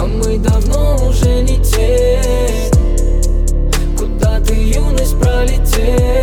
мы давно уже не те. Куда ты, юность, пролетела?